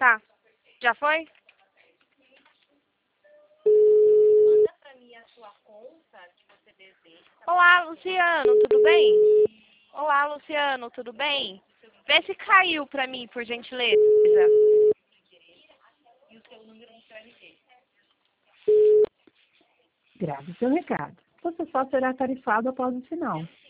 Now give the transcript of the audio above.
Tá. Já foi? Manda pra mim a sua conta que você deseja. Olá, Luciano, tudo bem? Olá, Luciano, tudo bem? Vê se caiu pra mim, por gentileza. E o seu número no seu RG. Grave seu recado. Você só será tarifado após o sinal.